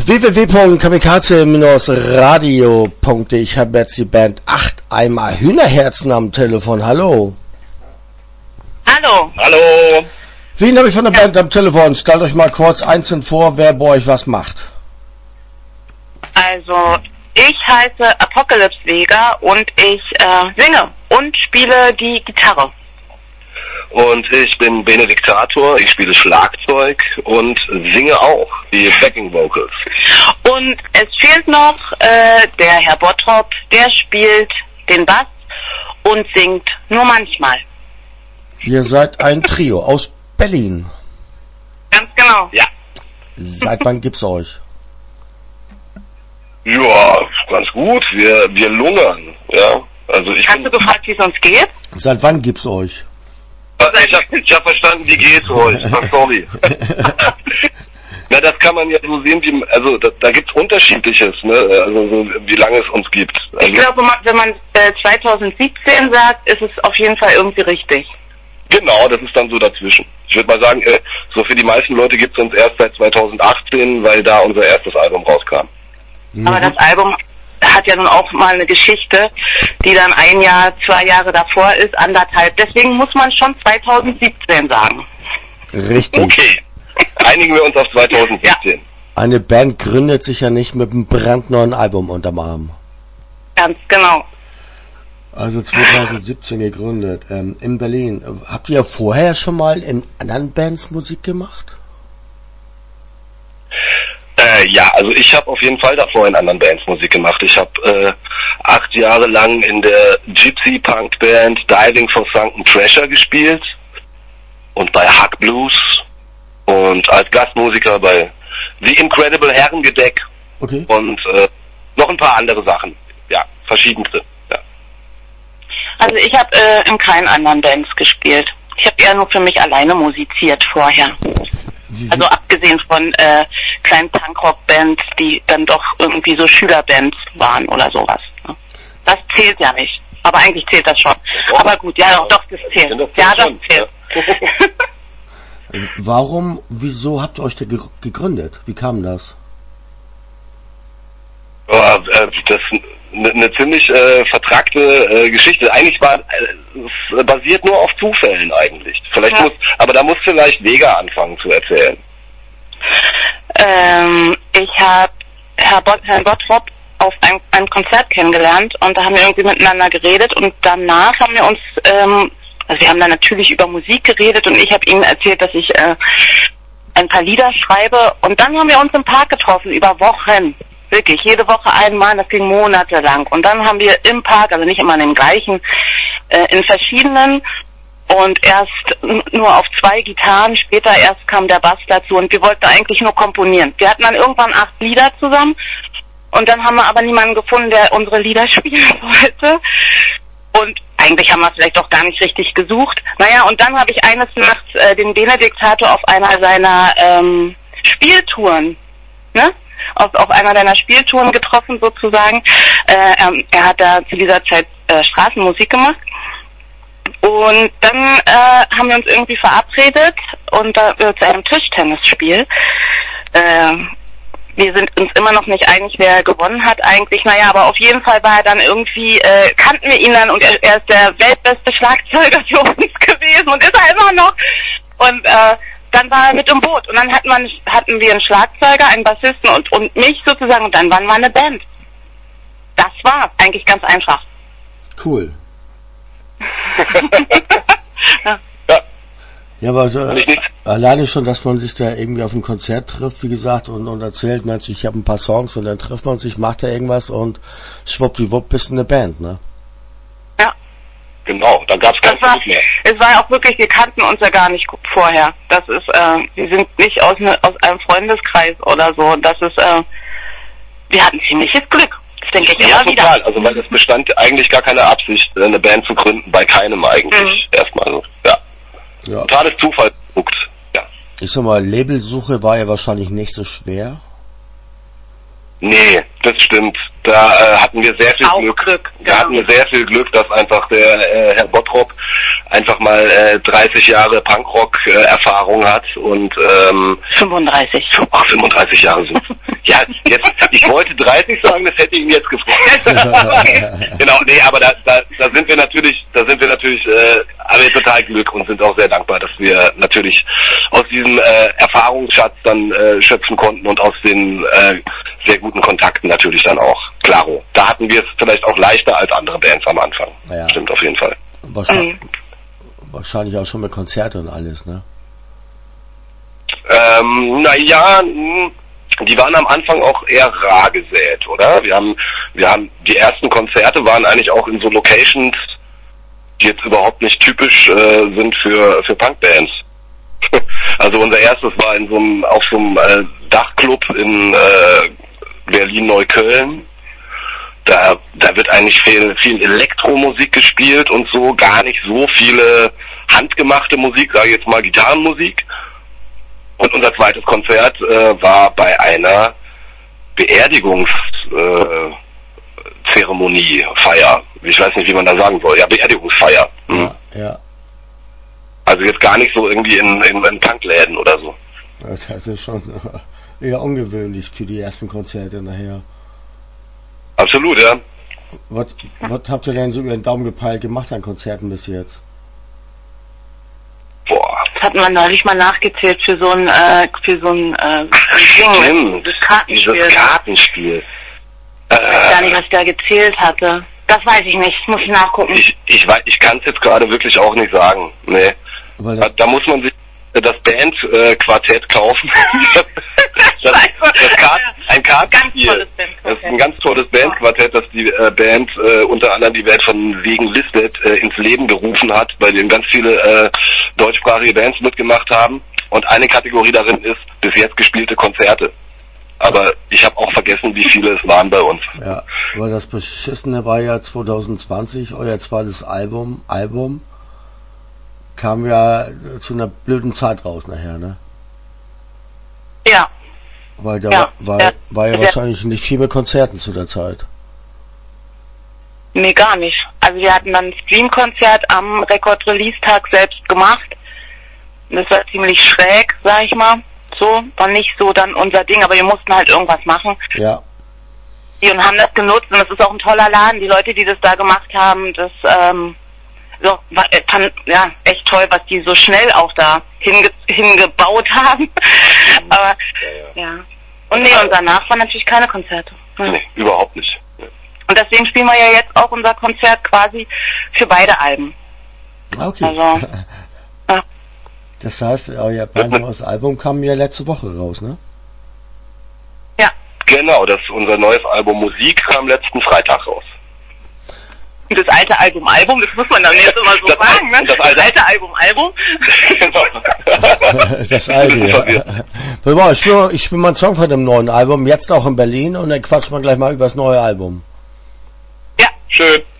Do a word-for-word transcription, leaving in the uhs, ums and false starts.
w w w punkt kamikaze radio punkt de. Ich habe jetzt die Band acht Eimer Hühnerherzen am Telefon. Hallo. Hallo. Hallo. Wen habe ich von der Band am Telefon? Stellt euch mal kurz einzeln vor, wer bei euch was macht. Also, ich heiße Apocalypse Vega und ich äh, singe und spiele die Gitarre. Und ich bin Benediktator, ich spiele Schlagzeug und singe auch die Backing Vocals. Und es fehlt noch äh, der Herr Bottrop, der spielt den Bass und singt nur manchmal. Ihr seid ein Trio aus Berlin. Ganz genau. Ja. Seit wann gibt's euch? Ja, ganz gut. Wir wir lungern, ja. Also ich Hast bin, du gefragt, wie es uns geht? Seit wann gibt's euch? Ich habe ich hab verstanden, wie geht's euch? Ach, sorry. Na, das kann man ja so sehen, wie, also da, da gibt's Unterschiedliches, ne? Also so, wie lange es uns gibt. Also, Ich glaube, wenn man äh, zwanzig siebzehn sagt, ist es auf jeden Fall irgendwie richtig. Genau, das ist dann so dazwischen. Ich würde mal sagen, äh, so für die meisten Leute gibt's uns erst seit zwanzig achtzehn, weil da unser erstes Album rauskam. Mhm. Aber das Album hat ja nun auch mal eine Geschichte, die dann ein Jahr, zwei Jahre davor ist, anderthalb. Deswegen muss man schon zwanzig siebzehn sagen. Richtig. Okay, einigen wir uns auf zwanzig siebzehn. Ja. Eine Band gründet sich ja nicht mit einem brandneuen Album unterm Arm. Ganz genau. Also zwanzig siebzehn gegründet, ähm, in Berlin. Habt ihr vorher schon mal in anderen Bands Musik gemacht? Äh, ja, also ich habe auf jeden Fall davor in anderen Bands Musik gemacht. Ich habe äh, acht Jahre lang in der Gypsy-Punk-Band Diving for Sunken Treasure gespielt und bei Hack Blues und als Gastmusiker bei The Incredible Herrengedeck Okay. und äh, noch ein paar andere Sachen. Ja, verschiedenste. Ja. Also ich habe äh, in keinen anderen Bands gespielt. Ich habe eher nur für mich alleine musiziert vorher. Wie, wie, Also abgesehen von äh, kleinen Punkrock-Bands, die dann doch irgendwie so Schülerbands waren oder sowas. Ne? Das zählt ja nicht. Aber eigentlich zählt das schon. Oh. Aber gut, ja, doch, doch, das zählt. Das Ja, das schon, zählt. Ja. warum, wieso habt ihr euch da ge- gegründet? Wie kam das? Oh, äh, das ist eine, eine ziemlich äh, vertrackte äh, Geschichte. Eigentlich war äh, es basiert nur auf Zufällen eigentlich. Vielleicht Ja. muss, aber da muss vielleicht Vega anfangen zu erzählen. Ähm, ich habe Herr Bot, Herrn Bottrop auf ein, einem Konzert kennengelernt und da haben wir irgendwie miteinander geredet und danach haben wir uns, ähm, also wir haben dann natürlich über Musik geredet und ich habe ihm erzählt, dass ich äh, ein paar Lieder schreibe und dann haben wir uns im Park getroffen über Wochen. Wirklich, jede Woche einmal, das ging monatelang. Und dann haben wir im Park, also nicht immer in dem gleichen, äh, in verschiedenen und erst n- nur auf zwei Gitarren, später erst kam der Bass dazu und wir wollten eigentlich nur komponieren. Wir hatten dann irgendwann acht Lieder zusammen und dann haben wir aber niemanden gefunden, der unsere Lieder spielen wollte. Und eigentlich haben wir vielleicht auch gar nicht richtig gesucht. Naja, und dann habe ich eines Nachts äh, den Benediktator auf einer seiner ähm, Spieltouren, ne? Auf, auf einer deiner Spieltouren getroffen sozusagen. Äh, er, er hat da zu dieser Zeit äh, Straßenmusik gemacht. Und dann äh, haben wir uns irgendwie verabredet und da äh, zu einem Tischtennisspiel. Äh, wir sind uns immer noch nicht einig, wer gewonnen hat eigentlich. Naja, aber auf jeden Fall war er dann irgendwie, äh, kannten wir ihn dann und er, er ist der weltbeste Schlagzeuger für uns gewesen und ist er immer noch. Und äh, dann war er mit im Boot und dann hatten wir, hatten wir einen Schlagzeuger, einen Bassisten und, und mich sozusagen und dann waren wir eine Band. Das war eigentlich ganz einfach. Cool. Ja. Ja. Ja, aber so, Und ich nicht- alleine schon, dass man sich da irgendwie auf ein Konzert trifft, wie gesagt, und, und erzählt, Mensch, ich habe ein paar Songs und dann trifft man sich, macht da irgendwas und schwuppdiwupp bist du eine Band, ne? Ja. Genau, da gab's kein Das war, Blut mehr. es war auch wirklich, wir kannten uns ja gar nicht vorher. Das ist, äh, wir sind nicht aus, ne, aus einem Freundeskreis oder so. Das ist, äh, wir hatten ziemliches Glück. Das denke ich Ja, immer wieder. total. Also weil es bestand eigentlich gar keine Absicht, eine Band zu gründen, bei keinem eigentlich. Mhm. Erstmal so. Ja. Ja. Totales Zufall. Ja. Ich sag mal, Labelsuche war ja wahrscheinlich nicht so schwer. Nee, das stimmt. Da äh, hatten wir sehr viel Auch Glück. Glück, Da genau. hatten wir sehr viel Glück, dass einfach der äh, Herr Bottrop einfach mal äh, dreißig Jahre Punkrock-Erfahrung hat und ähm, fünfunddreißig. ach, fünfunddreißig Jahre sind. Ja, jetzt, ich wollte dreißig sagen, das hätte ihn jetzt gefreut. Genau, nee, aber da, da, da sind wir natürlich, da sind wir natürlich, äh, alle total Glück und sind auch sehr dankbar, dass wir natürlich aus diesem äh, Erfahrungsschatz dann äh, schöpfen konnten und aus den äh, sehr guten Kontakten natürlich dann auch. Klaro. Da hatten wir es vielleicht auch leichter als andere Bands am Anfang. Ja. Stimmt auf jeden Fall. Wahrscheinlich, mhm. wahrscheinlich auch schon mit Konzerte und alles, ne? Ähm, naja, die waren am Anfang auch eher rar gesät, oder? Wir haben, wir haben, die ersten Konzerte waren eigentlich auch in so Locations, die jetzt überhaupt nicht typisch äh, sind für, für Punkbands. Also unser erstes war in so einem, auf so einem äh, Dachclub in äh, Berlin-Neukölln. Da, da wird eigentlich viel, viel Elektromusik gespielt und so, gar nicht so viele handgemachte Musik, sage ich jetzt mal Gitarrenmusik. Und unser zweites Konzert äh, war bei einer Beerdigungszeremonie, äh, Feier. Ich weiß nicht, wie man da sagen soll. Ja, Beerdigungsfeier. Mhm. Ja, ja. Also jetzt gar nicht so irgendwie in, in, in Punkläden oder so. Das ist schon eher ungewöhnlich für die ersten Konzerte nachher. Absolut, ja. Was, was habt ihr denn so über den Daumen gepeilt gemacht an Konzerten bis jetzt? Boah. Das hat man neulich mal nachgezählt für so ein, äh, für so ein, äh, Ding, das Kartenspiel. Dieses Kartenspiel. Ich weiß gar nicht, was ich da gezählt hatte. Das weiß ich nicht, muss ich nachgucken. Ich, ich weiß, ich kann es jetzt gerade wirklich auch nicht sagen. Nee. Weil das Da, da muss man sich das Band-Quartett äh, kaufen. das, das, das Kart, ein Kartenspiel. Das ist ein ganz tolles Bandquartett, das die äh, Band äh, unter anderem die Band von Wegen Lisbeth äh, ins Leben gerufen hat, bei dem ganz viele äh, deutschsprachige Bands mitgemacht haben. Und eine Kategorie darin ist bis jetzt gespielte Konzerte. Aber ich habe auch vergessen, wie viele es waren bei uns. Ja, weil das Beschissene war ja zwanzig zwanzig, euer zweites Album, Album kam ja zu einer blöden Zeit raus nachher, ne? Ja. Weil da Ja, war, war, ja. war ja Ja. wahrscheinlich nicht viel mit Konzerten zu der Zeit. Nee, gar nicht. Also wir hatten dann ein Streamkonzert am Rekord-Release-Tag selbst gemacht. Und das war ziemlich schräg, sag ich mal. So, war nicht so dann unser Ding, aber wir mussten halt irgendwas machen. Ja, Und haben das genutzt und das ist auch ein toller Laden. Die Leute, die das da gemacht haben, das ähm, so, war, äh, fand, ja, echt toll, was die so schnell auch da hinge hingebaut haben. Aber, ja. Und nee, und danach waren natürlich keine Konzerte. Hm. Nee, überhaupt nicht. Und deswegen spielen wir ja jetzt auch unser Konzert quasi für beide Alben. okay. Also, ja. Das heißt, euer neues Album kam ja letzte Woche raus, ne? Ja. Genau, das unser neues Album Musik kam letzten Freitag raus. Und das alte Album Album, das muss man dann jetzt immer so Das- sagen, ne? das Das, alte- alte Album Album. Genau. Das alte, ja. Warte, ich spiele ich spiel mal einen Song von dem neuen Album, jetzt auch in Berlin, und dann quatschen wir gleich mal über das neue Album. Ja. Schön.